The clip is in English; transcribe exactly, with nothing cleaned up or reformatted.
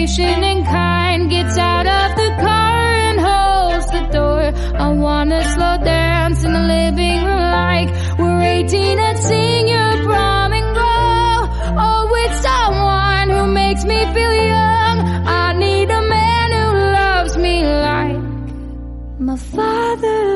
patient and kind, gets out of the car and holds the door. I wanna slow dance in the living room like we're eighteen at senior prom and go. Oh, with someone who makes me feel young. I need a man who loves me like my father